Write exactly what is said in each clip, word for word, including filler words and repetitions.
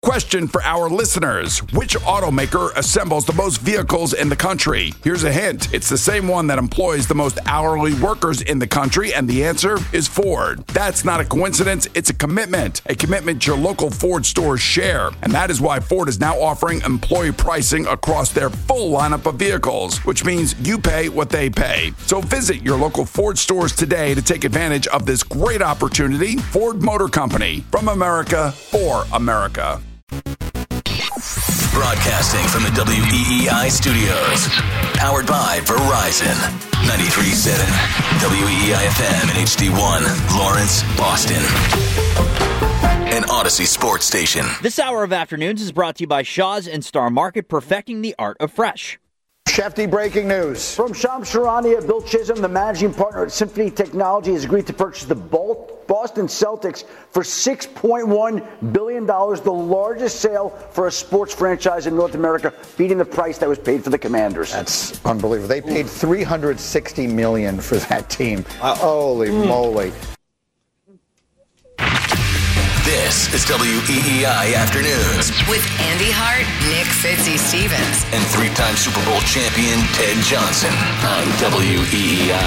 Question for our listeners. Which automaker assembles the most vehicles in the country? Here's a hint. It's the same one that employs the most hourly workers in the country, and the answer is Ford. That's not a coincidence. It's a commitment. A commitment your local Ford stores share. And that is why Ford is now offering employee pricing across their full lineup of vehicles, which means you pay what they pay. So visit your local Ford stores today to take advantage of this great opportunity. Ford Motor Company. From America, for America. Broadcasting from the W E E I studios. Powered by Verizon. ninety-three point seven W E E I F M and H D one, Lawrence, Boston. An Odyssey sports station. This hour of afternoons is brought to you by Shaw's and Star Market, perfecting the art of fresh. Shefty breaking news. From Shams Charania, Bill Chisholm, the managing partner at Symphony Technology, has agreed to purchase the Boston Celtics for six point one billion dollars, the largest sale for a sports franchise in North America, beating the price that was paid for the Commanders. That's unbelievable. They paid three hundred sixty million dollars for that team. Uh, holy mm. moly. This is W E E I Afternoons with Andy Hart, Nick Fitzy Stevens, and three-time Super Bowl champion Ted Johnson on W E E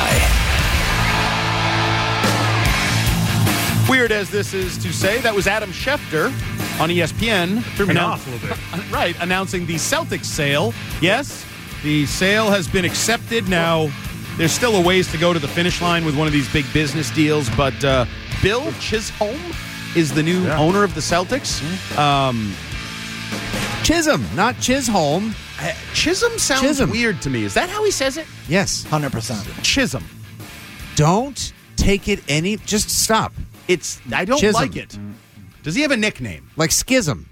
I. Weird as this is to say, that was Adam Schefter on E S P N. Threw me off a little bit. Right, announcing the Celtics sale. Yes, the sale has been accepted. Now, there's still a ways to go to the finish line with one of these big business deals, but uh, Bill Chisholm is the new yeah. owner of the Celtics. Um, Chisholm, not Chisholm. Uh, Chisholm sounds Chisholm. weird to me. Is that how he says it? Yes. one hundred percent. Chisholm. Don't take it any... Just stop. It's. I don't Chisholm. like it. Does he have a nickname? Like Schism.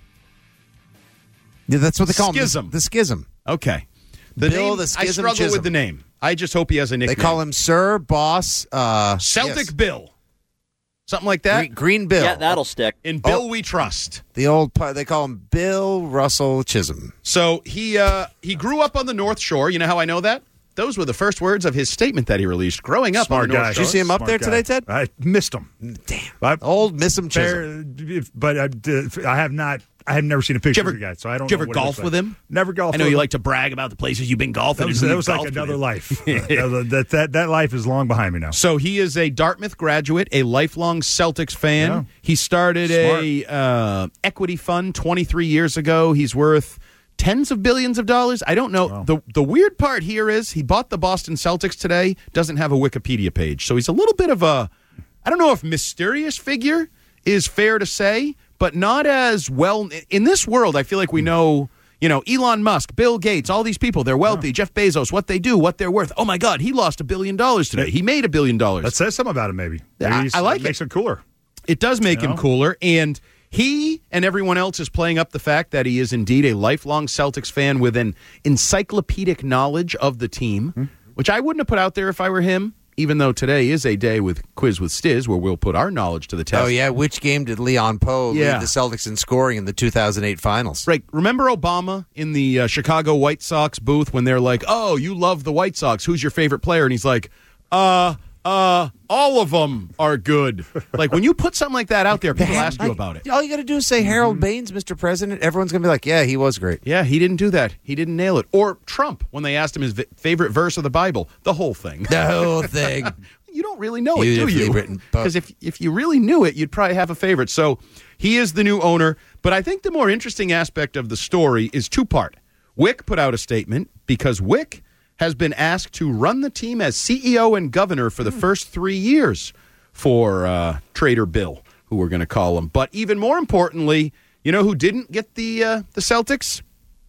Yeah, that's what they call Schism. him. The, the Schism. Okay. The Bill, name, the Schism I struggle Chisholm. with the name. I just hope he has a nickname. They call him Sir, Boss... Uh, Celtic yes. Bill. Something like that? Green, Green Bill. Yeah, that'll stick. In Bill oh, we trust. The old, they call him Bill Russell Chisholm. So he uh, he grew up on the North Shore. You know how I know that? Those were the first words of his statement that he released. Growing up Smart on the North guy. Shore. Did you see him up Smart there guy. today, Ted? I missed him. Damn. I, Old miss him Chisholm. Fair, but I, I have not... I have never seen a picture ever, of the guy, so I don't did you know ever what golf like. with him? Never golfed I know with you him. like to brag about the places you've been golfing. That was, and who that was you've like golfed another with. life. that, that, that, that life is long behind me now. So he is a Dartmouth graduate, a lifelong Celtics fan. Yeah. He started Smart. a uh, equity fund twenty-three years ago. He's worth tens of billions of dollars. I don't know. Wow. The the weird part here is he bought the Boston Celtics today, doesn't have a Wikipedia page. So he's a little bit of a, I don't know if mysterious figure is fair to say, but not as well. In this world, I feel like we know, you know, Elon Musk, Bill Gates, all these people, they're wealthy. Yeah. Jeff Bezos, what they do, what they're worth. Oh, my God, he lost a billion dollars today. He made a billion dollars. That says something about him, maybe. maybe I, I like it. Makes it. him cooler. It does make You him know? cooler, and he and everyone else is playing up the fact that he is indeed a lifelong Celtics fan with an encyclopedic knowledge of the team, mm-hmm. which I wouldn't have put out there if I were him, even though today is a day with Quiz with Stiz where we'll put our knowledge to the test. Oh, yeah. Which game did Leon Poe Yeah. lead the Celtics in scoring in the two thousand eight finals? Right. Remember Obama in the uh, Chicago White Sox booth when they're like, oh, you love the White Sox. Who's your favorite player? And he's like, uh, uh, all of them are good. Like, when you put something like that out there, people ask you Like, about it. All you got to do is say Harold Baines, Mister President. Everyone's going to be like, yeah, he was great. Yeah, he didn't do that. He didn't nail it. Or Trump, when they asked him his v- favorite verse of the Bible, the whole thing. The whole thing. You don't really know it, do Beautifully you? written book. Because if, if you really knew it, you'd probably have a favorite. So he is the new owner. But I think the more interesting aspect of the story is two-part. Wick put out a statement because Wick has been asked to run the team as C E O and governor for the mm. first three years for uh, Trader Bill, who we're going to call him. But even more importantly, you know who didn't get the uh, the Celtics?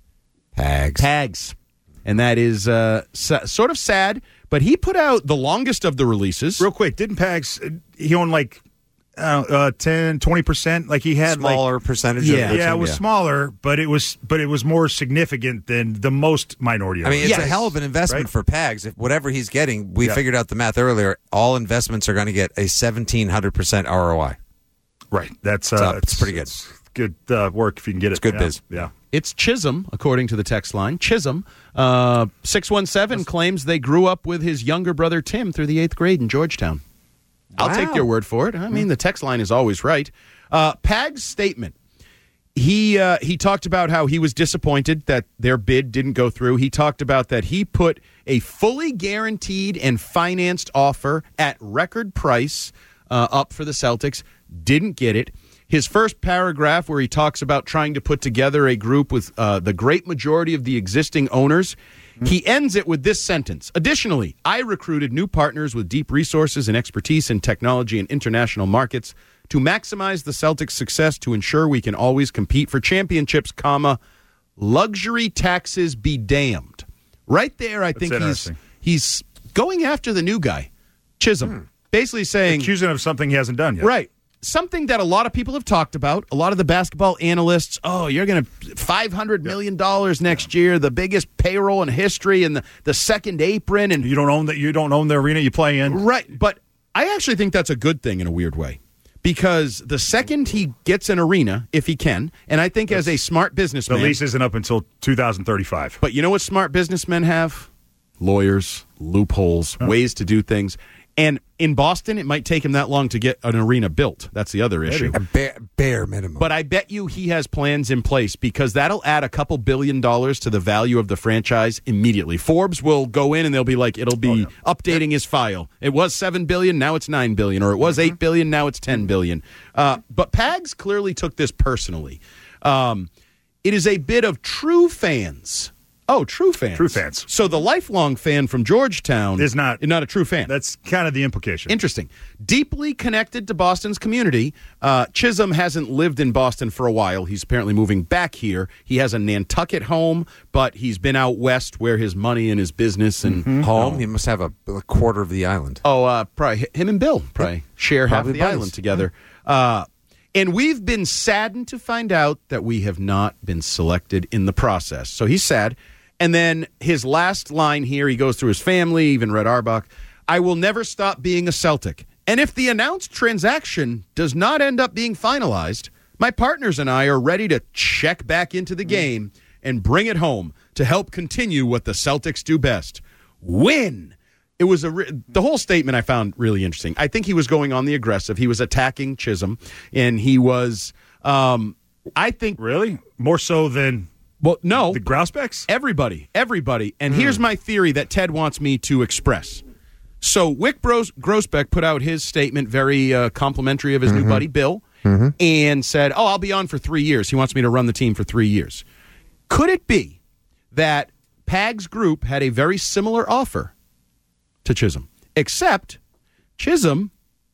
Pags. Pags. And that is uh, sa- sort of sad, but he put out the longest of the releases. Real quick, didn't Pags, he owned like uh, uh, ten, twenty percent? Like he had Smaller like, percentage yeah, of the yeah, team, it was yeah. smaller, but it was but it was more significant than the most minority. I mean, it's Yes. a hell of an investment Right? for Pags. If whatever he's getting, we Yeah. figured out the math earlier, all investments are going to get a seventeen hundred percent R O I. Right. That's uh, So it's pretty good. it's good uh, work if you can get it. It's good yeah. biz. Yeah. It's Chisholm, according to the text line. Chisholm, uh, six one seven, claims they grew up with his younger brother Tim through the eighth grade in Georgetown. I'll Wow. take their word for it. I mean, the text line is always right. Uh, Pag's statement He uh, he talked about how he was disappointed that their bid didn't go through. He talked about that he put a fully guaranteed and financed offer at record price uh, up for the Celtics, didn't get it. His first paragraph where he talks about trying to put together a group with uh, the great majority of the existing owners, mm-hmm. he ends it with this sentence. Additionally, I recruited new partners with deep resources and expertise in technology and international markets to maximize the Celtics' success to ensure we can always compete for championships, comma, luxury taxes be damned. Right there, I That's think he's he's going after the new guy, Chisholm, hmm. basically saying... Accusing him of something he hasn't done yet. Right. Something that a lot of people have talked about, a lot of the basketball analysts, oh, you're going to five hundred million dollars yeah. next year, the biggest payroll in history and the, the second apron. And you don't own that. You don't own the arena you play in. Right. But I actually think that's a good thing in a weird way. Because the second he gets an arena, if he can, and I think That's, as a smart businessman... The lease isn't up until two thousand thirty-five. But you know what smart businessmen have? Lawyers, loopholes, huh. ways to do things. And in Boston, it might take him that long to get an arena built. That's the other issue. A bare, bare minimum. But I bet you he has plans in place because that'll add a couple billion dollars to the value of the franchise immediately. Forbes will go in and they'll be like, it'll be oh, yeah. updating his file. It was seven billion dollars, now it's nine billion dollars. Or it was eight billion dollars, now it's ten billion dollars. Uh, but Pags clearly took this personally. Um, it is a bit of true fans. Oh, true fans. True fans. So the lifelong fan from Georgetown is not, is not a true fan. That's kind of the implication. Interesting. Deeply connected to Boston's community, uh, Chisholm hasn't lived in Boston for a while. He's apparently moving back here. He has a Nantucket home, but he's been out west where his money and his business and mm-hmm. home. Oh. He must have a, a quarter of the island. Oh, uh, probably him and Bill probably yep. share probably half the buddies. island together. Uh, and we've been saddened to find out that we have not been selected in the process. So he's sad. And then his last line here, he goes through his family, even Red Auerbach. I will never stop being a Celtic. And if the announced transaction does not end up being finalized, my partners and I are ready to check back into the game and bring it home to help continue what the Celtics do best. Win. It was a re- the whole statement I found really interesting. I think he was going on the aggressive. He was attacking Chisholm, and he was, um, I think... Really? More so than... Well, no. The Grousbecks? Everybody. Everybody. And mm. here's my theory that Ted wants me to express. So Wyc Bros- Grousbeck put out his statement, very uh, complimentary of his mm-hmm. new buddy, Bill, mm-hmm. and said, oh, I'll be on for three years. He wants me to run the team for three years. Could it be that Pags Group had a very similar offer to Chisholm, except Chisholm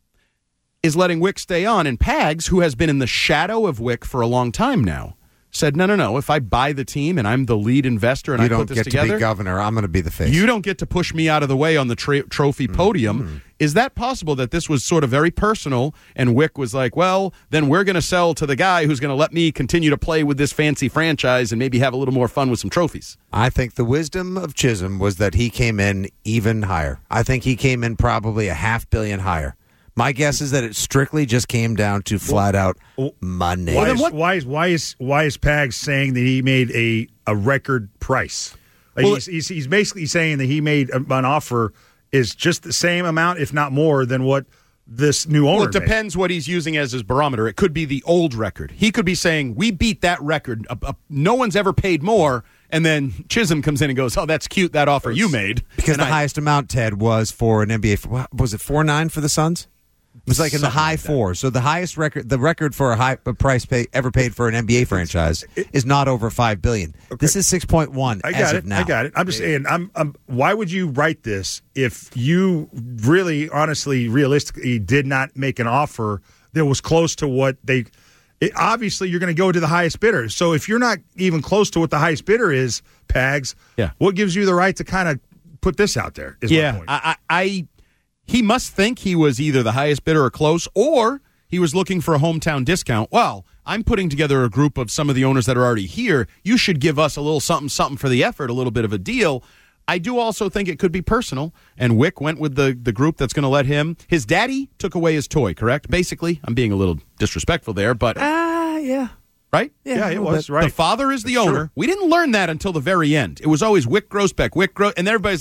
is letting Wyc stay on, and Pags, who has been in the shadow of Wyc for a long time now, said, no, no, no, if I buy the team and I'm the lead investor and you I don't put this get together... to be governor, I'm going to be the face. You don't get to push me out of the way on the tra- trophy podium. Mm-hmm. Is that possible that this was sort of very personal and Wyc was like, well, then we're going to sell to the guy who's going to let me continue to play with this fancy franchise and maybe have a little more fun with some trophies? I think the wisdom of Chisholm was that he came in even higher. I think he came in probably a half billion higher. My guess is that it strictly just came down to flat out money. Why is, why is why is why is Pags saying that he made a, a record price? Like well, he's, he's he's basically saying that he made an offer is just the same amount, if not more, than what this new owner. Well, it depends made. What he's using as his barometer. It could be the old record. He could be saying we beat that record. Uh, uh, no one's ever paid more. And then Chisholm comes in and goes, oh, that's cute, that offer you made. Because and the I, highest amount, Ted, was for an N B A. Was it four nine for the Suns? It was like in the high like fours. So the highest record, the record for a high a price pay, ever paid for an N B A franchise is not over five billion dollars. Okay. This is six point one. I got as it. Of now. I got it. I'm just saying. I'm, I'm. Why would you write this if you really, honestly, realistically did not make an offer that was close to what they? It, obviously, you're going to go to the highest bidder. So if you're not even close to what the highest bidder is, Pags, yeah. what gives you the right to kind of put this out there? Is yeah, my point. I. I He must think he was either the highest bidder or close, or he was looking for a hometown discount. Well, I'm putting together a group of some of the owners that are already here. You should give us a little something, something for the effort, a little bit of a deal. I do also think it could be personal, and Wyc went with the, the group that's going to let him. His daddy took away his toy, correct? Basically, I'm being a little disrespectful there, but... Ah, uh, yeah. Right? Yeah, yeah it was, bit. right. The father is the That's owner. true. We didn't learn that until the very end. It was always Wyc Grousbeck, Wyc Gros... And everybody's like,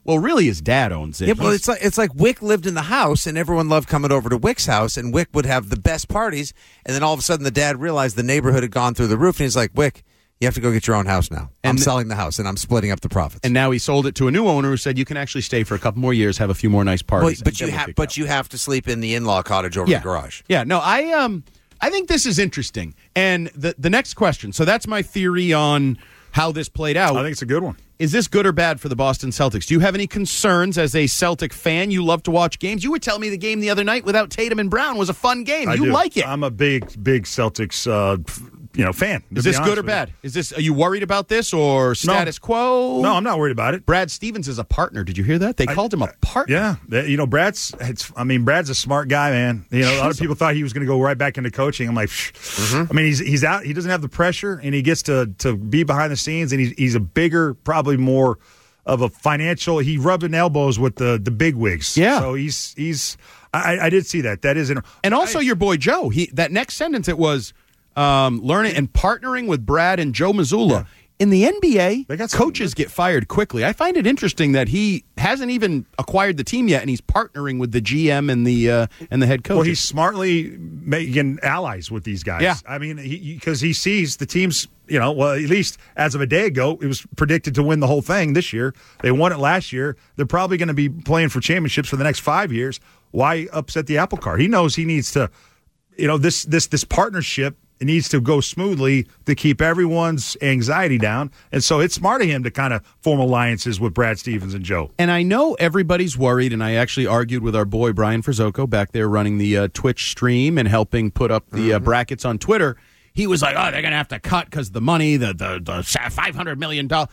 Well, really, his dad owns it. Yeah, well, He's- it's like it's like Wick lived in the house, and everyone loved coming over to Wick's house, and Wick would have the best parties, and then all of a sudden the dad realized the neighborhood had gone through the roof, and he's like, Wick, you have to go get your own house now. I'm And- selling the house, and I'm splitting up the profits. and now he sold it to a new owner who said you can actually stay for a couple more years, have a few more nice Well, parties. but and you then we'll have kick but out. you have to sleep in the in-law cottage over yeah. the garage. Yeah, no, I um I think this is interesting. And the the next question. So that's my theory on how this played out. I think it's a good one. Is this good or bad for the Boston Celtics? Do you have any concerns as a Celtic fan? You love to watch games. You were telling me the game the other night without Tatum and Brown was a fun game. I you do. like it. I'm a big, big Celtics, uh, f- you know, fan. to Is be this honest good or with bad? you. Is this? Are you worried about this or status quo? No, I'm not worried about it. Brad Stevens is a partner. Did you hear that? They I- called him a partner. Yeah, that- you know, Brad's. It's, I mean, Brad's a smart guy, man. You know, a lot of people thought he was going to go right back into coaching. I'm like, Mm-hmm. I mean, he's he's out. He doesn't have the pressure, and he gets to to be behind the scenes, and he's he's a bigger, probably more of a financial. He rubbing elbows with the the big wigs. Yeah. So he's he's. I, I did see that. That is an. And also I- your boy Joe. He that next sentence it was um, learning and partnering with Brad and Joe Mazzulla. In the N B A, They got some- coaches get fired quickly. I find it interesting that he hasn't even acquired the team yet, and he's partnering with the G M and the uh, and the head coach. Well, he's smartly making allies with these guys. Yeah. I mean, because he, he sees the teams, you know, well, at least as of a day ago, it was predicted to win the whole thing this year. They won it last year. They're probably going to be playing for championships for the next five years. Why upset the apple cart? He knows he needs to, you know, this this this partnership it needs to go smoothly to keep everyone's anxiety down. And so it's smart of him to kind of form alliances with Brad Stevens and Joe. And I know everybody's worried, and I actually argued with our boy Brian Frizzoco back there running the uh, Twitch stream and helping put up the uh, brackets on Twitter. He was like, oh, they're going to have to cut because the money, the, the, the five hundred million dollars.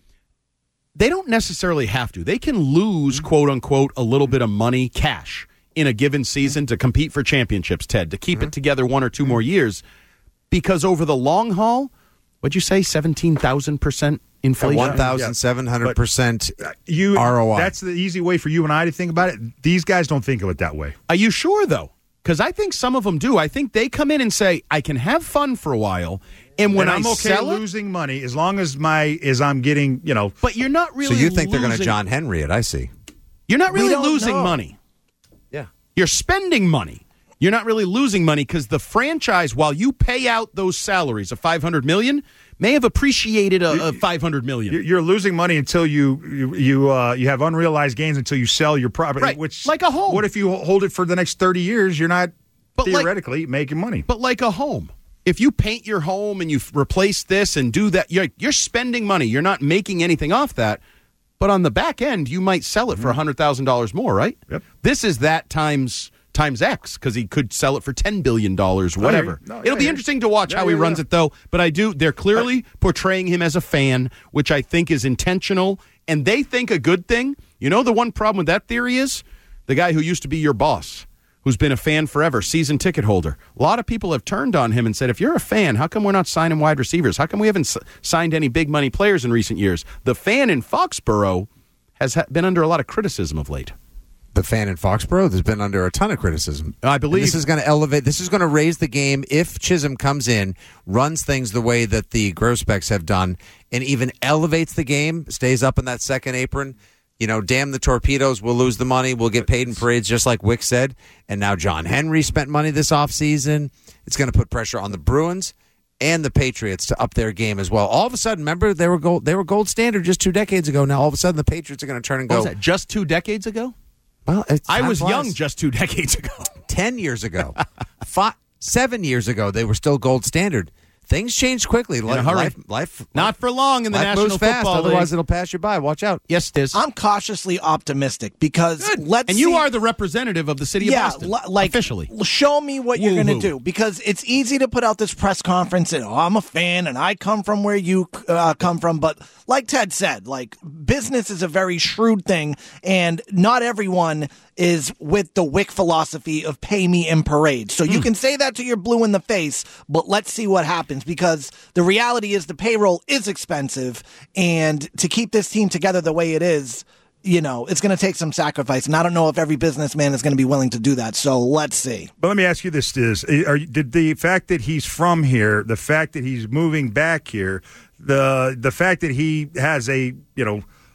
They don't necessarily have to. They can lose, quote unquote, a little bit of money, cash, in a given season to compete for championships, Ted, to keep it together one or two more years. Because over the long haul, what'd you say, seventeen thousand percent inflation? one thousand seven hundred percent You R O I. That's the easy way for you and I to think about it. These guys don't think of it that way. Are you sure, though? Because I think some of them do. I think they come in and say, I can have fun for a while, and when And I I'm okay sell it, losing money as long as my as I'm getting, you know. but you're not So really you think they're going to losing- John Henry it, I see. You're not We really don't losing know. money. Yeah. You're spending money. You're not really losing money because the franchise, while you pay out those salaries of five hundred million dollars, may have appreciated a, a five hundred million dollars. You're losing money until you you you, uh, you have unrealized gains until you sell your property. Right, Which like a home. What if you hold it for the next thirty years? You're not But like- theoretically making money. But like a home, if you paint your home and you f- replace this and do that, you're, you're spending money. You're not making anything off that. But on the back end, you might sell it for one hundred thousand dollars more, right? Yep. This is that times times X because he could sell it for ten billion dollars, whatever. No, yeah, It'll be yeah. interesting to watch Yeah, how he yeah, runs yeah. it, though. But I do, they're clearly portraying him as a fan, which I think is intentional. And they think a good thing. You know, the one problem with that theory is the guy who used to be your boss, who's been a fan forever, season ticket holder. A lot of people have turned on him and said, if you're a fan, how come we're not signing wide receivers? How come we haven't s- signed any big money players in recent years? The fan in Foxborough has ha- been under a lot of criticism of late. The fan in Foxborough has been under a ton of criticism. I believe- And this is going to elevate. This is going to raise the game if Chisholm comes in, runs things the way that the Grosbecks have done, and even elevates the game, stays up in that second apron. You know, damn the torpedoes. We'll lose the money. We'll get paid in parades, just like Wick said. And now John Henry spent money this offseason. It's going to put pressure on the Bruins and the Patriots to up their game as well. All of a sudden, remember, they were gold, they were gold standard just two decades ago. Now, all of a sudden, the Patriots are going to turn and What go. was that, just two decades ago? Well, it's, I time was flies. young just two decades ago. Ten years ago, five, seven years ago, they were still gold standard. Things change quickly. In a hurry. Life, life, Not for long in the life National moves fast. Football Otherwise, League. it'll pass you by. Watch out. Yes, Diz. I'm cautiously optimistic because let's And you see- are the representative of the city yeah, of Boston, li- like officially. show me what you're going to Woo-hoo. do because it's easy to put out this press conference and oh, I'm a fan and I come from where you uh, come from, but like Ted said, like business is a very shrewd thing, and not everyone is with the Wick philosophy of pay me in parades. So you can say that to your blue in the face, but let's see what happens because the reality is the payroll is expensive, and to keep this team together the way it is, you know, it's going to take some sacrifice. And I don't know if every businessman is going to be willing to do that. So let's see. But let me ask you this: Is are, did the fact that he's from here, the fact that he's moving back here, the the fact that he has a you know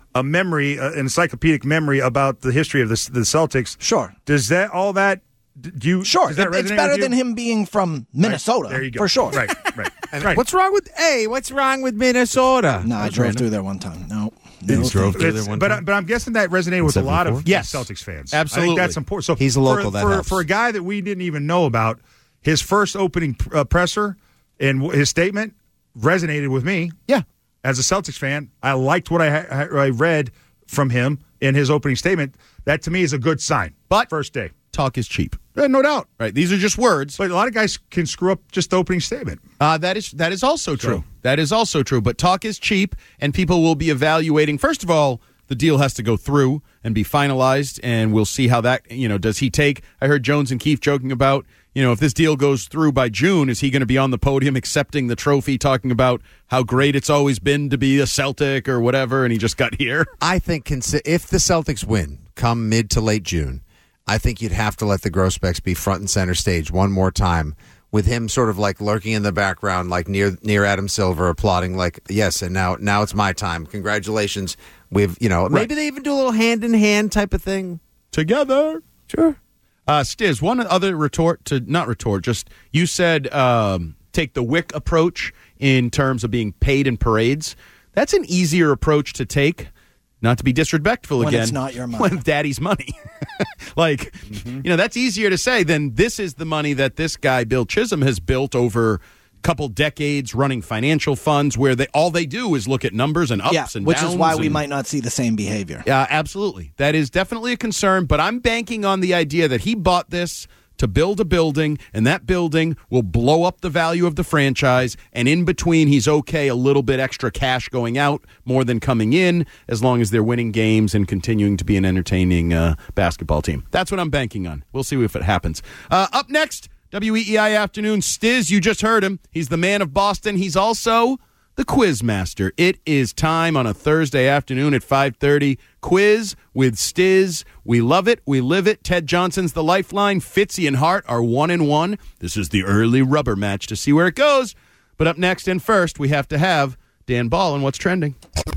a memory, uh, an encyclopedic memory about the history of the, the Celtics. Sure. Does that all that? Do you sure? Does that It, it's resonate better with you? than him being from Minnesota. Right. There you go. For sure. Right. Right. And right. What's wrong with hey? What's wrong with Minnesota? No, I That's drove random. through there one time. No, You no drove thank through you. there one but time? but I'm guessing that resonated with a lot of Yes. Celtics fans. Absolutely. I think that's important. So He's a local, For, that for, helps. for a guy that we didn't even know about, his first opening uh, presser and w- his statement resonated with me. Yeah. As a Celtics fan, I liked what I, ha- I read from him in his opening statement. That to me is a good sign. But first day, talk is cheap. Yeah, no doubt. Right. These are just words. But a lot of guys can screw up just the opening statement. Uh, that is that is also true. So- That is also true. But talk is cheap, and people will be evaluating. First of all, the deal has to go through and be finalized, and we'll see how that, you know, does he take, I heard Jones and Keefe joking about, you know, if this deal goes through by June, is he going to be on the podium accepting the trophy, talking about how great it's always been to be a Celtic or whatever, and he just got here? I think consi- if the Celtics win come mid to late June, I think you'd have to let the Grosbecks be front and center stage one more time, with him sort of like lurking in the background, like near near Adam Silver, applauding, like, yes, and now now it's my time. Congratulations. We've, you know, maybe they even do a little hand in hand type of thing Together. Sure. Uh, Stiz, one other retort to, not retort, just you said um, take the Wick approach in terms of being paid in parades. That's an easier approach to take, not to be disrespectful When again. it's not your money. When daddy's money. Like, mm-hmm. you know, that's easier to say than this is the money that this guy, Bill Chisholm, has built over a couple decades running financial funds where they all they do is look at numbers and ups Yeah, and which downs. is why we and- might not see the same behavior. Yeah, absolutely. That is definitely a concern, but I'm banking on the idea that he bought this to build a building, and that building will blow up the value of the franchise, and in between, he's okay a little bit extra cash going out more than coming in, as long as they're winning games and continuing to be an entertaining uh, basketball team. That's what I'm banking on. We'll see if it happens. Uh, up next, W E E I Afternoon. Stiz, you just heard him. He's the man of Boston. He's also the quiz master. It is time on a Thursday afternoon at five thirty. Quiz with Stiz. We love it. We live it. Ted Johnson's the lifeline. Fitzy and Hart are one and one. This is the early rubber match to see where it goes. But up next and first, we have to have Dan Ball and what's trending.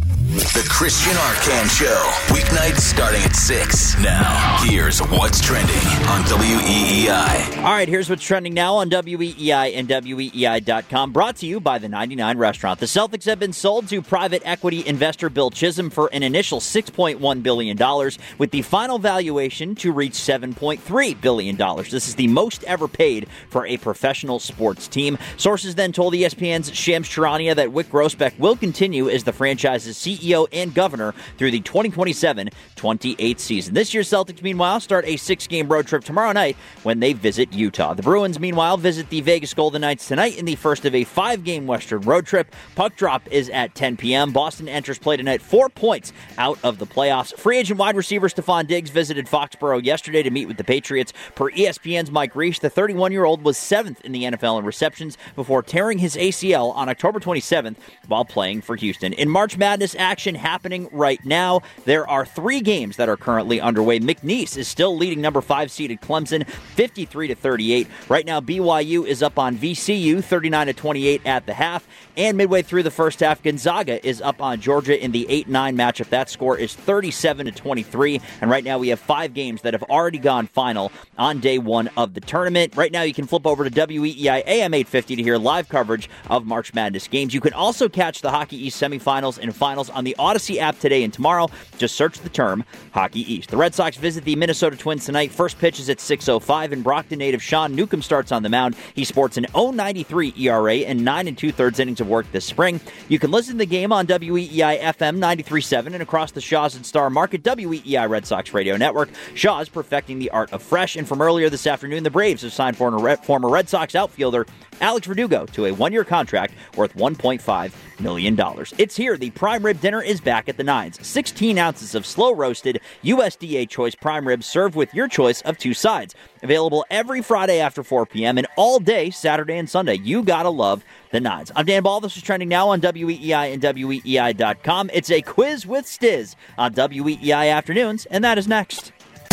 The Christian Arcand Show. Weeknights starting at six. Now, here's what's trending on W E E I. All right, here's what's trending now on W E E I and W E E I dot com. Brought to you by the ninety-nine Restaurant. The Celtics have been sold to private equity investor Bill Chisholm for an initial six point one billion dollars, with the final valuation to reach seven point three billion dollars. This is the most ever paid for a professional sports team. Sources then told E S P N's Shams Charania that Wyc Grousbeck will continue as the franchise's C E O and governor through the twenty twenty-seven twenty-eight season. This year's Celtics, meanwhile, start a six-game road trip tomorrow night when they visit Utah. The Bruins, meanwhile, visit the Vegas Golden Knights tonight in the first of a five-game Western road trip. Puck drop is at ten p.m. Boston enters play tonight four points out of the playoffs. Free agent wide receiver Stephon Diggs visited Foxborough yesterday to meet with the Patriots. Per E S P N's Mike Reich, the thirty-one-year-old was seventh in the N F L in receptions before tearing his A C L on October twenty-seventh while playing for Houston. In March Madness action happening right now, there are three games that are currently underway. McNeese is still leading number five seeded Clemson fifty-three to thirty-eight. Right now, B Y U is up on V C U thirty-nine to twenty-eight at the half. And midway through the first half, Gonzaga is up on Georgia in the eight nine matchup. That score is thirty-seven to twenty-three. And right now we have five games that have already gone final on day one of the tournament. Right now you can flip over to W E E I A M eight fifty to hear live coverage of March Madness games. You can also catch the Hockey East semifinals and finals on the Odyssey app today and tomorrow. Just search the term Hockey East. The Red Sox visit the Minnesota Twins tonight. First pitch is at six oh five, and Brockton native Sean Newcomb starts on the mound. He sports an oh ninety-three E R A and nine and two-thirds innings of work this spring. You can listen to the game on W E E I F M ninety-three point seven and across the Shaw's and Star Market W E E I Red Sox Radio Network. Shaw's perfecting the art of fresh. And from earlier this afternoon, the Braves have signed former Red Sox outfielder Alex Verdugo to a one-year contract worth one point five million dollars. It's here. The prime rib dinner is back at the Nines. sixteen ounces of slow-roasted U S D A choice prime ribs served with your choice of two sides. Available every Friday after four p.m. and all day Saturday and Sunday. You gotta love the Nines. I'm Dan Ball. This is trending now on W E E I and W E E I dot com. It's a quiz with Stiz on W E E I Afternoons, and that is next.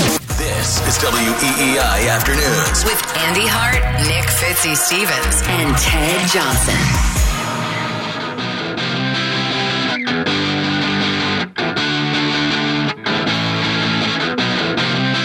This is W E E I Afternoons with Andy Hart, Nick Fitzy Stevens, and Ted Johnson.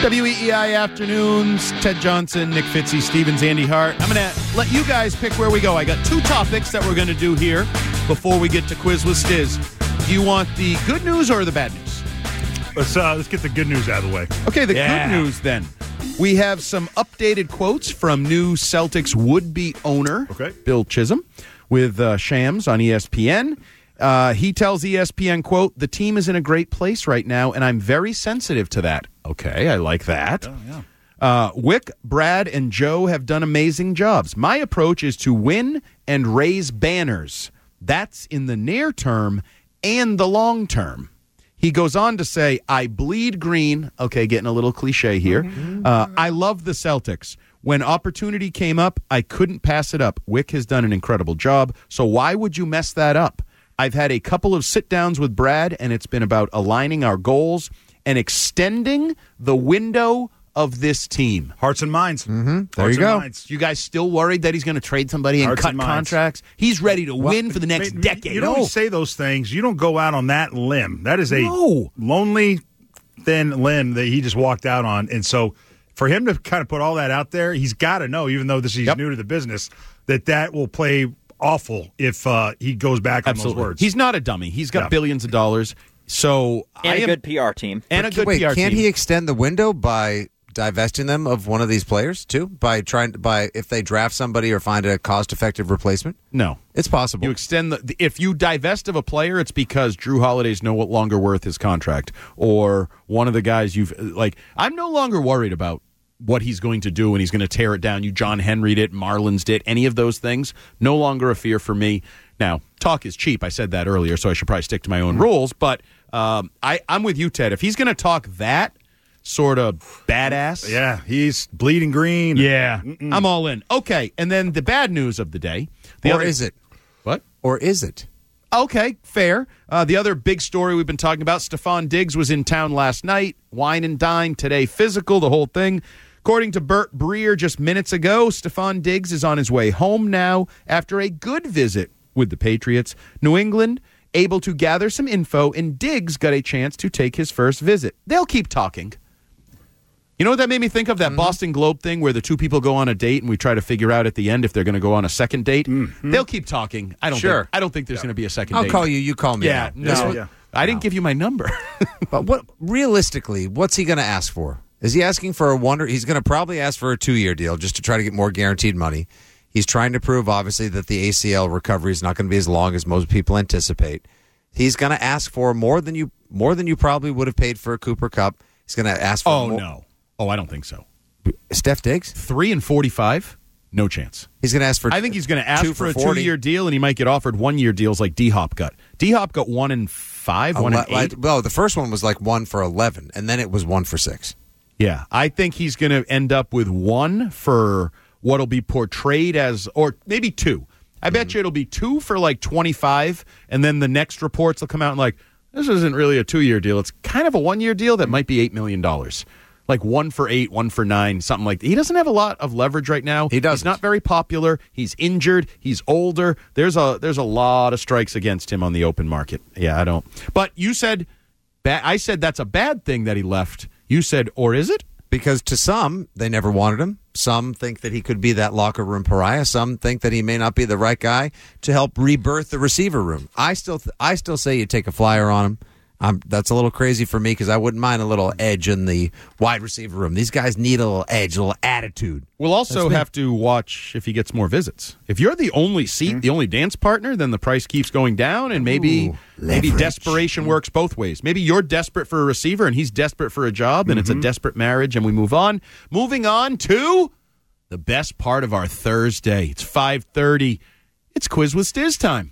W E E I Afternoons, Ted Johnson, Nick Fitzy, Stevens, Andy Hart. I'm going to let you guys pick where we go. I got two topics that we're going to do here before we get to Quiz with Stiz. Do you want the good news or the bad news? Let's uh, let's get the good news out of the way. Okay, the Yeah. good news then. We have some updated quotes from new Celtics would-be owner, Okay. Bill Chisholm, with uh, Shams on E S P N. Uh, he tells E S P N, quote, "The team is in a great place right now, and I'm very sensitive to that." Okay, I like that. Oh, yeah. Uh, Wick, Brad, and Joe have done amazing jobs. My approach is to win and raise banners. That's in the near term and the long term. He goes on to say, I bleed green. Okay, getting a little cliche here. Uh, I love the Celtics. When opportunity came up, I couldn't pass it up. Wick has done an incredible job, so why would you mess that up? I've had a couple of sit-downs with Brad, and it's been about aligning our goals and extending the window of this team. Hearts and minds. Mm-hmm. There Hearts you go. and minds. You guys still worried that he's going to trade somebody and Hearts cut and minds. contracts? He's ready to win for the next Mate, decade. You don't No. say those things. You don't go out on that limb. That is a No. lonely, thin limb that he just walked out on. And so for him to kind of put all that out there, he's got to know, even though this he's Yep. new to the business, that that will play awful if uh, he goes back on Absolutely. those words. He's not a dummy. He's got Yeah. billions of dollars. So And I a am, good P R team. and a good Wait, P R can't team. he extend the window by divesting them of one of these players too? By trying to, by if they draft somebody or find a cost-effective replacement? No. It's possible. You extend the if you divest of a player, it's because Drew Holiday's no longer worth his contract, or one of the guys you've like. I'm no longer worried about what he's going to do when he's going to tear it down. You John Henry'd it, Marlins did any of those things. No longer a fear for me. Now, talk is cheap. I said that earlier, so I should probably stick to my own rules. But um, I, I'm with you, Ted. If he's going to talk that sort of badass, yeah, he's bleeding green. yeah, I'm all in. Okay, and then the bad news of the day. The or other, is it? what? Or is it? Okay, fair. Uh, the other big story we've been talking about, Stephon Diggs was in town last night, wine and dine, today physical, the whole thing. According to Bert Breer just minutes ago, Stephon Diggs is on his way home now after a good visit with the Patriots. New England able to gather some info, and Diggs got a chance to take his first visit. They'll keep talking. You know what that made me think of? That Mm-hmm. Boston Globe thing where the two people go on a date and we try to figure out at the end if they're going to go on a second date. Mm-hmm. They'll keep talking. I don't Sure. think, I don't think there's going to be a second I'll date. call you. You call me. Yeah, now. This no. one- yeah. I didn't give you my number. But what realistically, what's he going to ask for? Is he asking for a wonder? He's going to probably ask for a two-year deal just to try to get more guaranteed money. He's trying to prove, obviously, that the A C L recovery is not going to be as long as most people anticipate. He's going to ask for more than you more than you probably would have paid for a Cooper Kupp. He's going to ask for Oh, more. no. Oh, I don't think so. Steph Diggs? Three and forty-five? No chance. He's going to ask for I think he's going to ask two for, a forty. two-year deal, and he might get offered one-year deals like D-Hop got. D-Hop got one and five, one and Ele- eight. Well, the first one was like one for eleven, and then it was one for six. Yeah, I think he's going to end up with one for what'll be portrayed as, or maybe two. I bet you it'll be two for like twenty-five, and then the next reports will come out and like, this isn't really a two-year deal. It's kind of a one-year deal that might be eight million dollars. Like one for eight, one for nine, something like that. He doesn't have a lot of leverage right now. He doesn't. He's not very popular. He's injured. He's older. There's a there's a lot of strikes against him on the open market. Yeah, I don't. But you said, ba- I said that's a bad thing that he left. You said, or is it? Because to some, they never wanted him. Some think that he could be that locker room pariah. Some think that he may not be the right guy to help rebirth the receiver room. I still, th- I still say you take a flyer on him. Um, that's a little crazy for me because I wouldn't mind a little edge in the wide receiver room. These guys need a little edge, a little attitude. We'll also have to watch if he gets more visits. If you're the only seat, mm-hmm. the only dance partner, then the price keeps going down, and maybe Ooh, maybe leverage. desperation works both ways. Maybe you're desperate for a receiver, and he's desperate for a job, and mm-hmm. it's a desperate marriage, and we move on. Moving on to the best part of our Thursday. It's five thirty. It's Quiz with Stiz time.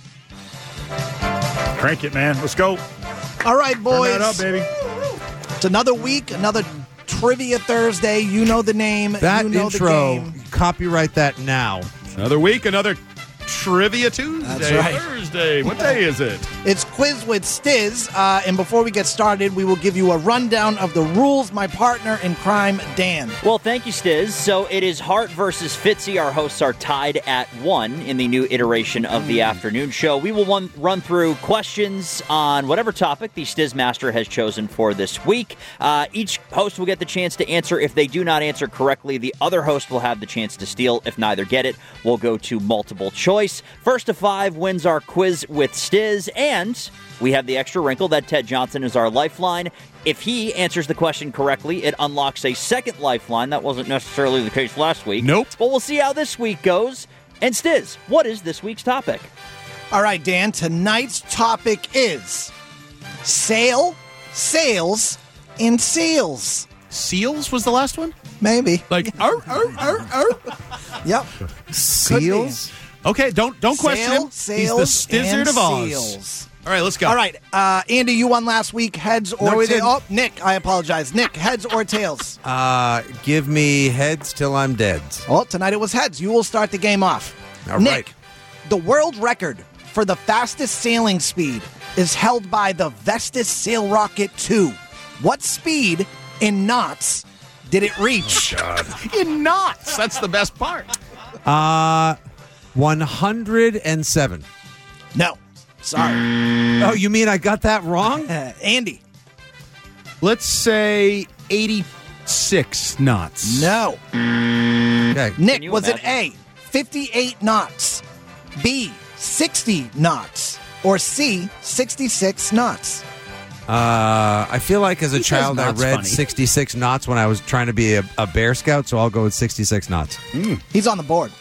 Crank it, man. Let's go. All right, boys. Turn that up, baby. It's another week, another Trivia Thursday. You know the name. That you know intro, the game. copyright that now. Another week, another Trivia Tuesday. Thursday. right. Thursday. What day is it? It's Quiz with Stiz, uh, and before we get started, we will give you a rundown of the rules. My partner in crime, Dan. Well, thank you, Stiz. So it is Hart versus Fitzy. Our hosts are tied at one in the new iteration of the afternoon show. We will one, run through questions on whatever topic the Stiz Master has chosen for this week. Uh, each host will get the chance to answer. If they do not answer correctly, the other host will have the chance to steal. If neither get it, we'll go to multiple choice. First to five wins our Quiz with Stiz, and we have the extra wrinkle that Ted Johnson is our lifeline. If he answers the question correctly, it unlocks a second lifeline. That wasn't necessarily the case last week. Nope. But we'll see how this week goes. And Stiz, what is this week's topic? All right, Dan, tonight's topic is sail, sales, and seals. Seals was the last one? Maybe. Like, arr, arr, arr, arr. Yep. Seals? Okay, don't don't Sail, question him. sails, He's the Stizzard and of Oz. seals. All right, let's go. All right, uh, Andy, you won last week. Heads or No, we tails? didn't. Oh, Nick, I apologize. Nick, heads or tails? Uh, give me heads till I'm dead. Well, tonight it was heads. You will start the game off. All Nick, right. the world record for the fastest sailing speed is held by the Vestas Sail Rocket two. What speed in knots did it reach? In knots. That's the best part. Uh, one hundred seven. No. Sorry. Oh, you mean I got that wrong? Uh, Andy. Let's say eighty-six knots. No. Okay. Nick, you was it imagine? A, fifty-eight knots, B, sixty knots, or C, sixty-six knots? Uh, I feel like as a He says child I knots read funny. sixty-six knots when I was trying to be a, a Bear Scout, so I'll go with sixty-six knots. He's on the board.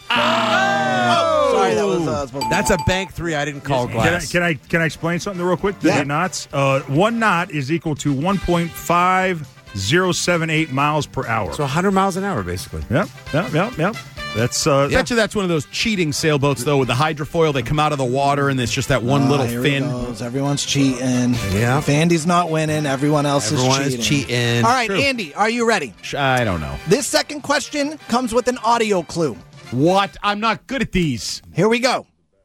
Oh, sorry, that was, uh, supposed to be That's a bank three I didn't call Can I, glass. can I can I explain something real quick? The Yeah. knots. Uh, one knot is equal to one point five zero seven eight miles per hour. So one hundred miles an hour, basically. Yep, yep, yep, yep. That's uh, I bet you that's one of those cheating sailboats, though, with the hydrofoil. They come out of the water, and it's just that one Ah, little here fin. He goes. Everyone's cheating. Yeah. If Andy's not winning, everyone else Everyone is is cheating. cheating. All right, True. Andy, are you ready? Sh- I don't know. This second question comes with an audio clue. What? I'm not good at these. Here we go.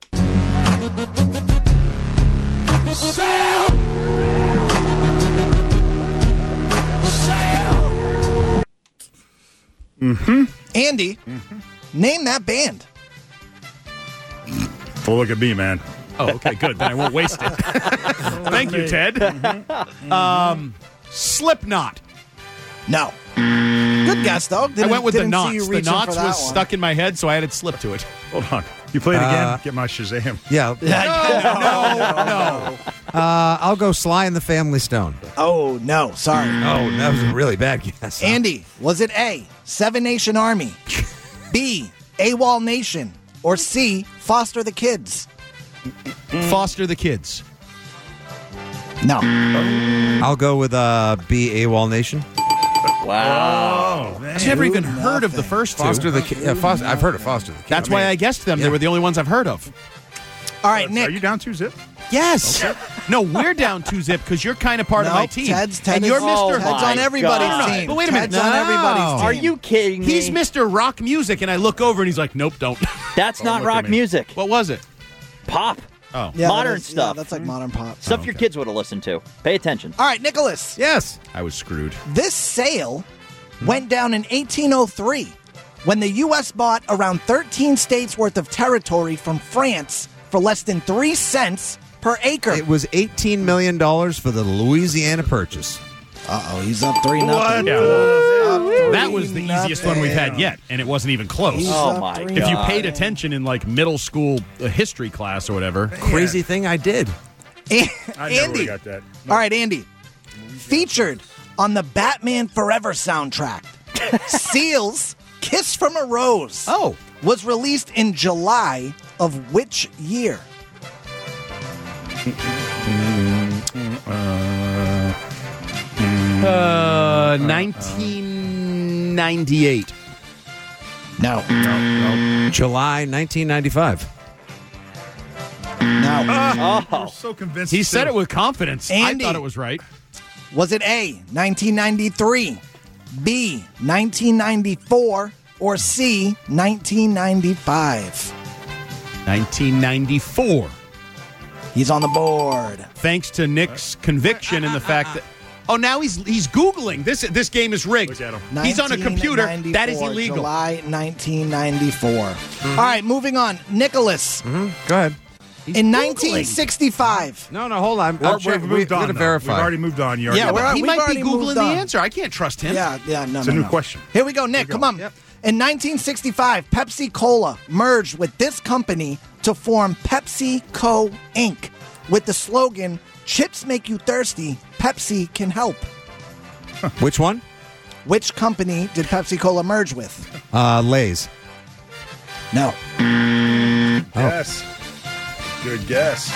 Mm-hmm. Andy, name that band. well, look at me, man. Oh, okay, good. Then I won't waste it. Thank you, Ted. Um, Slipknot. No. Good guess, though. Didn't, I went with the didn't see you knots. The reaching for knots that was one. stuck in my head, so I added slip to it. Hold on. You play it again? Uh, Get my Shazam. Yeah. No, no. Uh, I'll go Sly and the Family Stone. Oh, no. Sorry. Oh, that was a really bad guess. Andy, was it A, Seven Nation Army, B, AWOL Nation, or C, Foster the Kids? Foster the kids. No. I'll go with uh, B, AWOL Nation. Wow. Oh, man. I've never even Two, heard of the nothing. first two. Foster the Kid. Yeah, Foster. I've heard of Foster the Kid. That's why I guessed them. yeah. They were the only ones I've heard of. All right, Are Nick. you down two zip? Yes. No, we're down two zip because you're kind of part no, of my team. Ted's, Ted and is, you're Oh, Mister Ted's my on everybody's God. team. But wait a minute. Ted's on No. everybody's team. Are you kidding me? He's Mister Rock Music, and I look over and he's like, "Nope, don't." That's not look at rock me. music. What was it? Pop. Oh, Yeah, modern that is- stuff. Yeah, that's like modern pop. Stuff your kids would have listened to. Pay attention. All right, Nicholas. Yes. I was screwed. This sale went down in eighteen oh three when the U S bought around thirteen states worth of territory from France for less than three cents per acre. It was eighteen million dollars for the Louisiana Purchase. Uh-oh, he's up three nothing. What? That was the easiest one we've had yet, and it wasn't even close. He's Oh, up my three If you God. paid attention in like middle school uh, history class or whatever, Crazy thing I did. An- I never Andy. got that. All right, Andy. Featured on the Batman Forever soundtrack, Seal's Kiss from a Rose oh, was released in July of which year? uh, nineteen ninety-eight. No. July nineteen ninety-five. No. Ah, Oh. you're so convinced. He said too. it with confidence. Andy. I thought it was right. Was it A, nineteen ninety-three, B, nineteen ninety-four, or C, nineteen ninety-five? nineteen ninety-four. He's on the board. Thanks to Nick's conviction and the fact that. Oh, now he's he's Googling. This this game is rigged. He's on a computer. That is illegal. July nineteen ninety-four. Mm-hmm. All right, moving on. Nicholas. Mm-hmm. Go ahead. He's In Googling. nineteen sixty-five. No, no, hold on. We're, I'll check. we've We're moved on. going to verify. We've already moved on. You already Yeah, moved we're, on. He we've might be already moved Googling the on. answer. I can't trust him. Yeah, yeah, no, It's no, a new no. question. Here we go, Nick. Come on. Yep. In nineteen sixty-five, Pepsi Cola merged with this company to form PepsiCo Incorporated with the slogan, "Chips make you thirsty, Pepsi can help." Which one? Which company did Pepsi Cola merge with? Uh, Lay's. No. Yes. Good guess.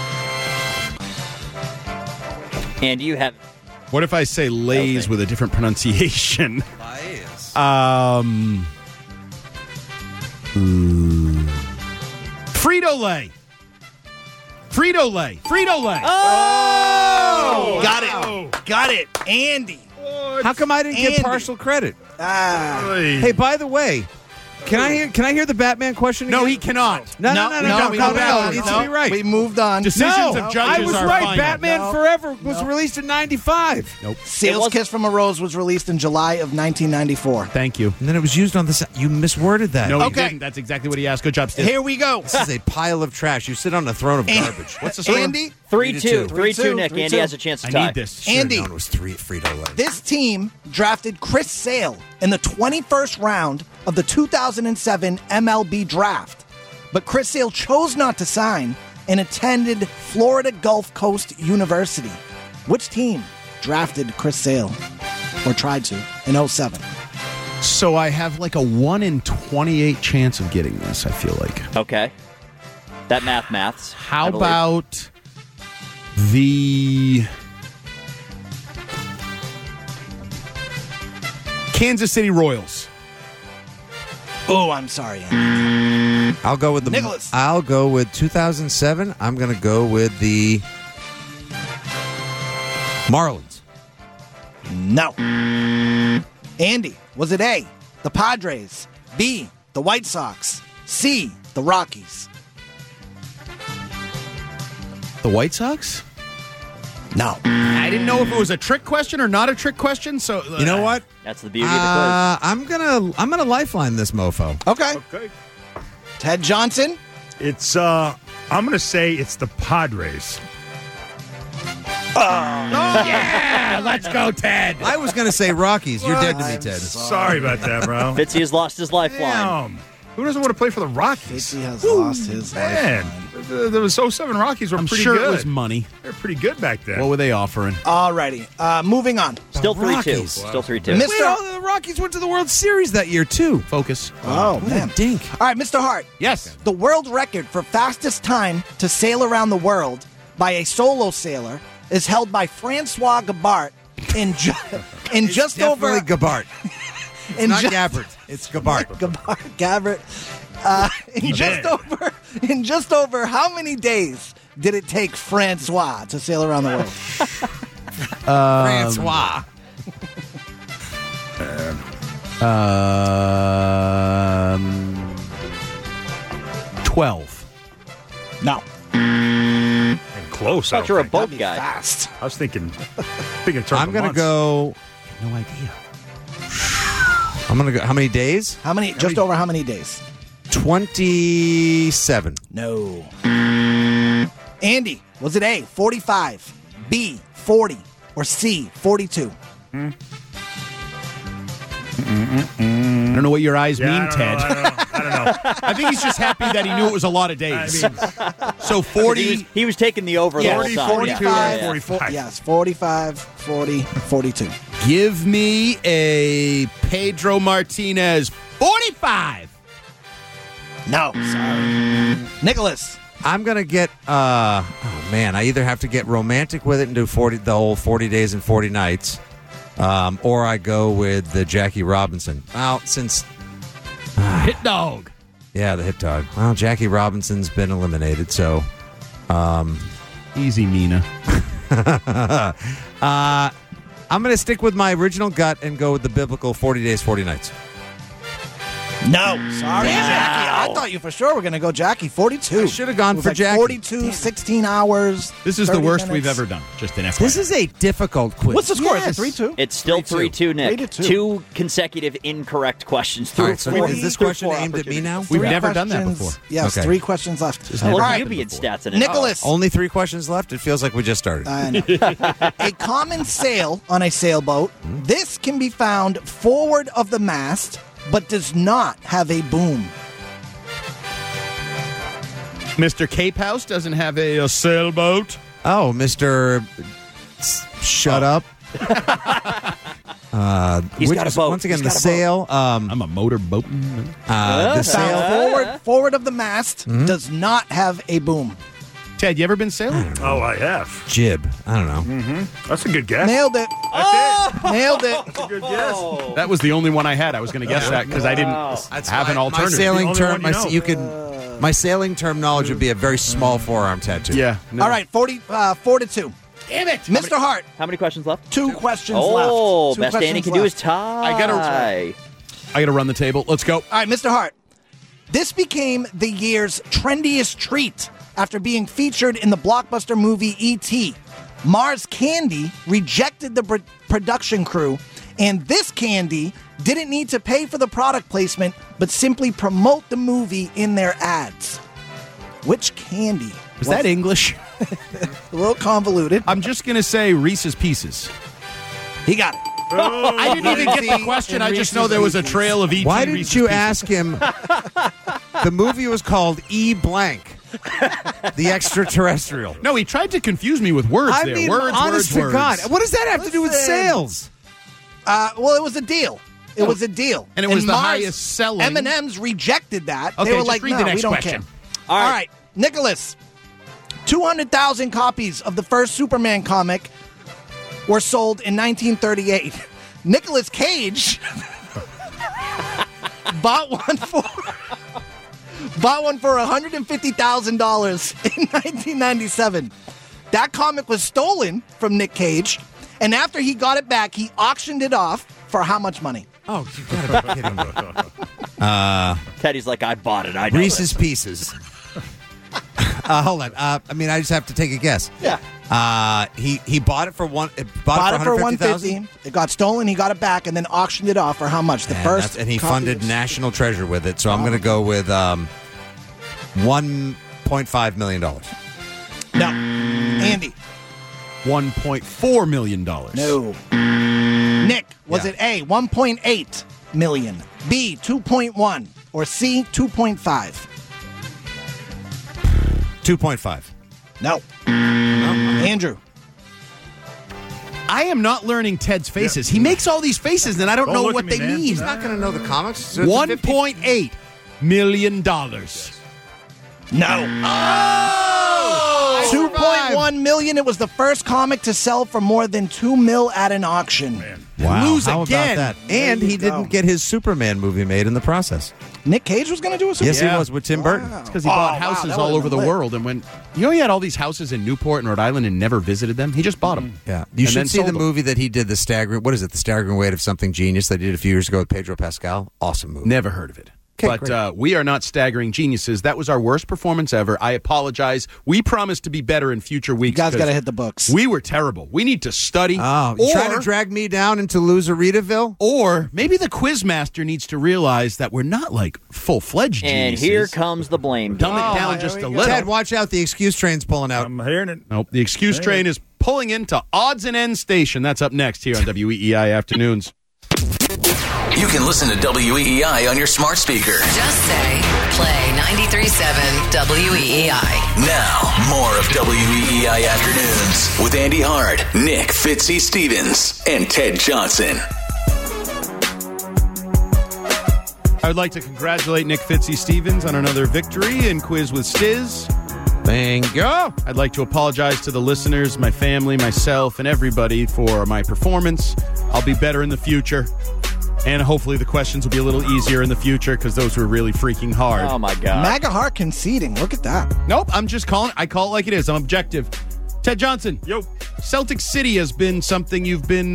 And you have. What if I say Lay's Okay. with a different pronunciation? Lay's. Um, ooh. Frito-Lay. Frito-Lay. Frito-Lay. Oh! Got it. Got it. Andy. How come I didn't Andy. get partial credit? Ah. Hey, by the way, can I hear? Can I hear the Batman question again? No, he cannot. No, no, no, no, no, we no, moved no, on. no, it needs No, to be right. We moved on. Decisions no, of judges I was are right. final. Batman No. Forever was No. released in ninety-five. Nope. Sales Kiss from a Rose was released in July of nineteen ninety-four. Thank you. And then it was used on the. sa- You misworded that. No, he Okay. didn't. That's exactly what he asked. Good job, Steve. Here we go. This is a pile of trash. You sit on a throne of garbage. What's the score? Andy, Three, Three to two. two. Three, Three, two, two. Nick. Three, Andy two. has a chance to I tie. need this. Should've Andy. known it was three Frito-Lay. this team drafted Chris Sale in the twenty-first round of the two thousand seven M L B draft. But Chris Sale chose not to sign and attended Florida Gulf Coast University. Which team drafted Chris Sale, or tried to, in oh seven? So I have like a one in twenty-eight chance of getting this, I feel like. Okay. That math maths. How I believe. about the Kansas City Royals? Oh, I'm sorry, Andy. I'll go with the. Nicholas. I'll go with two thousand seven. I'm going to go with the Marlins. No. Andy, was it A, the Padres, B, the White Sox, C, the Rockies? The White Sox? No. I didn't know if it was a trick question or not a trick question. So uh, You know what? That's the beauty of the Uh, I'm gonna. I'm gonna lifeline this mofo. Okay. Okay. Ted Johnson? It's, uh, I'm going to say it's the Padres. yeah, let's go, Ted. I was gonna say Rockies. You're dead to me, I'm Ted. Sorry about that, bro. quiz. Fitzy has lost his lifeline. Damn. Who doesn't want to play for the Rockies? Fitzy has lost his Man, lifeline. the, the oh seven Rockies were I'm pretty sure good. it was money. They were pretty good back then. What were they offering? Alrighty. Uh, moving on. Still The three two. Rockies. Still three two. Mister Wait, oh, the Rockies went to the World Series that year too. Focus. Oh, What man. a dink. All right, Mister Hart. Yes. The world record for fastest time to sail around the world by a solo sailor is held by Francois Gabart in, ju- in just over Definitely Gabart. in Not ju- Gabbard. It's Gabart. Gabart Gabbert. Uh, in just Man. over in just over how many days did it take Francois to sail around the world? Francois. Um, twelve. No. And close. I I thought you were a don't think. boat That'd be guy. fast. I was thinking, thinking in terms I'm of gonna months. go. No idea. I'm gonna go. How many days? How many? Just over how many days? Twenty-seven. No. Andy, was it A, forty-five, B, forty, or C, forty-two? I don't know what your eyes Yeah, mean, I don't Ted. know, I don't know. I don't know. I think he's just happy that he knew it was a lot of days. I mean, so He forty. was, he was taking the over the Yeah, whole forty, time. forty-two, Yeah. and forty-five. Yes, forty-five, forty, forty-two. Give me a Pedro Martinez forty-five. No, sorry. Nicholas. I'm gonna get. Uh, oh man, I either have to get romantic with it and do forty, the whole forty days and forty nights, um, or I go with the Jackie Robinson. Well, since Hit dog. yeah, the hit dog. Well, Jackie Robinson's been eliminated, so Easy, Nina. uh, I'm gonna stick with my original gut and go with the biblical forty days, forty nights. No, sorry, Jackie. I thought you for sure were going to go Jackie. forty-two. I should have gone It was for like Jackie. forty-two, Damn. sixteen hours. This is the thirty worst minutes. we've ever done. Just an F Y I. This is a difficult quiz. What's the score? Yes. Is it three two? It's still three two, Nick. Three to two. Two consecutive incorrect questions. All Through right, so four. is this Through question four aimed at me now? We've Three never done that questions. before. Yes, Okay. three questions left. Look All at right, you being stats in it. Nicholas. Only three questions left? It feels like we just started. I know. A common sail on a sailboat. This can be found forward of the mast, but does not have a boom. Mister Cape House doesn't have a, a sailboat. Oh, Mister S- Shut up. uh, He's which got a is- boat. Once again, He's the got a sail. Um, I'm a motorboat. uh, the sail. Found forward, forward of the mast, does not have a boom. Ted, you ever been sailing? Oh, I have. Jib. I don't know. Mm-hmm. That's a good guess. Nailed it. That's it. Nailed it. That's a good guess. That was the only one I had. I was going to guess that because I didn't That's have my, an alternative. My sailing The only term. one My, you sa- know. you could. My sailing term knowledge would be a very small forearm tattoo. Yeah. no. All right, forty, uh, four to two. Damn it. Mister Hart, How many questions left? two questions Oh, left. Two best Danny questions can do is left. tie. I gotta- I got to run the table. Let's go. All right, Mister Hart. This became the year's trendiest treat after being featured in the blockbuster movie E T Mars Candy rejected the pr- production crew, and this candy didn't need to pay for the product placement, but simply promote the movie in their ads. Which candy? Was that English? A little convoluted. I'm just going to say Reese's Pieces. He got it. I didn't even get the question. I just know there was a trail of E T Why didn't Reese's you Pieces. ask him? The movie was called E Blank, the extraterrestrial. No, he tried to confuse me with words I there. mean, words, honest words, to words. God, what does that have to do with Listen. sales? Uh, well, it was a deal. It was a deal. And it was the Mars- highest selling. M and M's rejected that. Okay, they were just like, read no, the next we don't question. care. All right. Nicholas. two hundred thousand copies of the first Superman comic were sold in nineteen thirty-eight. Nicolas Cage bought one for bought one for one hundred fifty thousand dollars in nineteen ninety-seven. That comic was stolen from Nick Cage, and after he got it back, he auctioned it off for how much money? Oh, you gotta be kidding me. Uh, Teddy's like, I bought it. I know Reese's it. Pieces. Uh, hold on. Uh, I mean, I just have to take a guess. Yeah. Uh, he he bought it for one. Uh, bought, Bought it it for for one one hundred fifty. fifty thousand. It got stolen. He got it back, and then auctioned it off for how much? The And, first, that's- and he copy funded was- National Treasure with it. So I'm going to go with um, one point five million dollars. No, Andy. one point four million dollars. No. Nick, was Yeah. it A, one point eight million, B, two point one, or C, two point five? two point five. No. Andrew. I am not learning Ted's faces. He makes all these faces, and I don't Don't know look what at me, they man. mean. He's not going to know the comics. So it's a one fifty point eight million dollars. No. Oh! two point one million. It was the first comic to sell for more than two mil at an auction. Wow. Lose How again. about that? And There he you go. didn't get his Superman movie made in the process. Nick Cage was going to do a Super Yes, Yeah. he was with Tim Burton. Because he Oh, bought wow, houses that all would've over the been lit. world, and when you know he had all these houses in Newport and Rhode Island and never visited them, he just bought them. Yeah, you And then should see sold the them. movie that he did. The staggering. What is it? The staggering weight of something genius. They did a few years ago with Pedro Pascal. Awesome movie. Never heard of it. Okay, but great. uh, we are not staggering geniuses. That was our worst performance ever. I apologize. We promise to be better in future weeks. You guys 'cause got to hit the books. We were terrible. We need to study. Oh, you or, trying to drag me down into Loseritaville? or maybe the quizmaster needs to realize that we're not like full fledged And geniuses. here comes the blame. Dumb game. it down just a little. Ted, watch out! The excuse train's pulling out. I'm hearing it. Nope. The excuse train is pulling into Odds and Ends Station. That's up next here on W E E I Afternoons. You can listen to W E E I on your smart speaker. Just say, play ninety-three point seven W E E I. Now, more of W E E I Afternoons with Andy Hard, Nick Fitzy Stevens, and Ted Johnson. I would like to congratulate Nick Fitzy Stevens on another victory in Quiz with Stiz. Thank you. I'd like to apologize to the listeners, my family, myself, and everybody for my performance. I'll be better in the future. And hopefully the questions will be a little easier in the future because those were really freaking hard. Oh, my God. MAGA Hart conceding. Look at that. Nope, I'm just calling I call it like it is. I'm objective. Ted Johnson. Yo. Celtic City has been something you've been uh,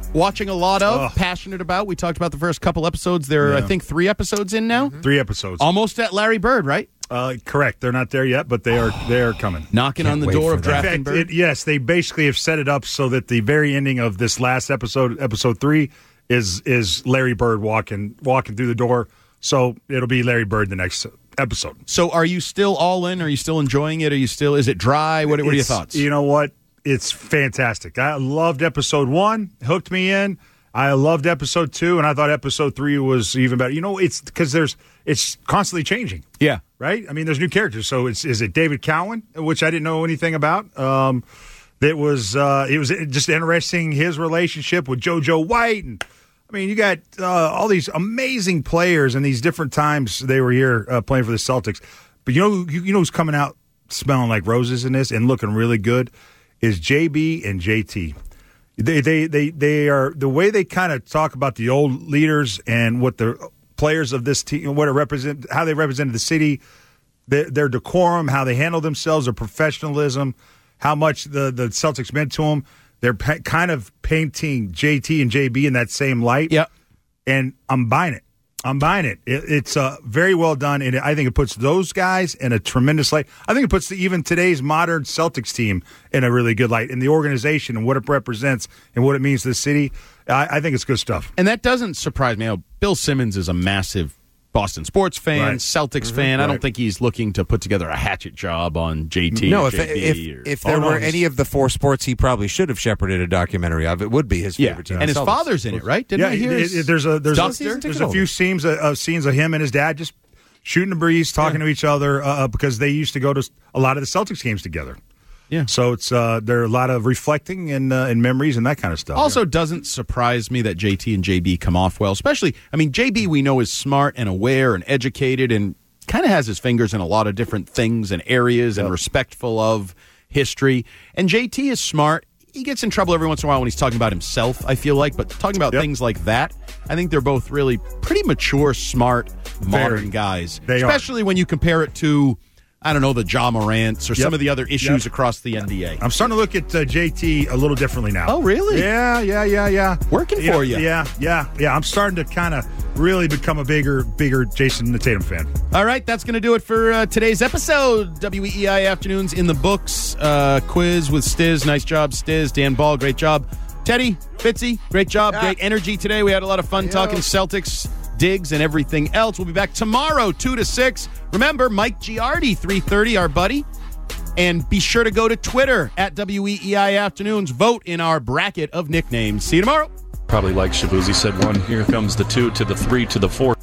watching a lot of, Ugh. passionate about. We talked about the first couple episodes. There are, Yeah. I think, three episodes in now. Three episodes. Almost at Larry Bird, right? Uh, correct. They're not there yet, but they are. They are coming. Knocking Can't on the wait door for of that. In Drafting fact, Bird. it, yes, they basically have set it up so that the very ending of this last episode, episode three, is is Larry Bird walking walking through the door. So it'll be Larry Bird the next episode. So are you still all in? Are you still enjoying it? Are you still, is it dry? What, what are your It's- thoughts? You know what? It's fantastic. I loved episode one, hooked me in. I loved episode two, and I thought episode three was even better. You know, it's because there's it's constantly changing. Yeah. Right? I mean, there's new characters. So it's is it David Cowan, which I didn't know anything about. Um, that was uh, it was just interesting his relationship with JoJo White, and I mean, you got uh, all these amazing players in these different times they were here uh, playing for the Celtics. But you know, you, you know who's coming out smelling like roses in this and looking really good is J B and J T. They they they they are the way they kind of talk about the old leaders and what the players of this team, what it represent, how they represented the city, their, their decorum, how they handle themselves, their professionalism, how much the the Celtics meant to them. They're pa- kind of painting J T and J B in that same light. Yep. And I'm buying it. I'm buying it. it it's uh, very well done, and I think it puts those guys in a tremendous light. I think it puts the, even today's modern Celtics team in a really good light, in the organization and what it represents and what it means to the city. I, I think it's good stuff. And that doesn't surprise me. Oh, Bill Simmons is a massive Boston sports fan, Right. Celtics Mm-hmm. fan. I don't Right. think he's looking to put together a hatchet job on J T. No, or if J B if, or- if there Oh, no, were he's- any of the four sports he probably should have shepherded a documentary of, it would be his yeah, favorite team. and his Celtics. father's in it, right? Didn't I hear? it- his- it- there's a there's Doctor? a, there's Ticket a holder. few scenes of, of scenes of him and his dad just shooting the breeze, talking to each other uh, because they used to go to a lot of the Celtics games together. Yeah. So it's uh, there are a lot of reflecting and uh, and memories and that kind of stuff. Also, doesn't surprise me that J T and J B come off well. Especially, I mean, J B we know is smart and aware and educated and kind of has his fingers in a lot of different things and areas and respectful of history. And J T is smart. He gets in trouble every once in a while when he's talking about himself, I feel like. But talking about Yep. things like that, I think they're both really pretty mature, smart, modern Very. guys. They are. Especially when you compare it to, I don't know, the Ja Morants or Yep. some of the other issues Yep. across the N B A. I'm starting to look at uh, J T a little differently now. Oh, really? Yeah, yeah, yeah, yeah. Working yeah, for you. Yeah, yeah, yeah. I'm starting to kind of really become a bigger, bigger Jason Tatum fan. All right, that's going to do it for uh, today's episode. W E E I Afternoons in the books. Uh, quiz with Stiz. Nice job, Stiz. Dan Ball, great job. Teddy, Fitzy, great job. Great energy today. We had a lot of fun talking Celtics, Diggs, and everything else. We'll be back tomorrow, two to six. Remember, Mike Giardi, three thirty, our buddy. And be sure to go to Twitter at W E E I Afternoons. Vote in our bracket of nicknames. See you tomorrow. Probably like Shabuzi said, one, here comes the two to the three to the four.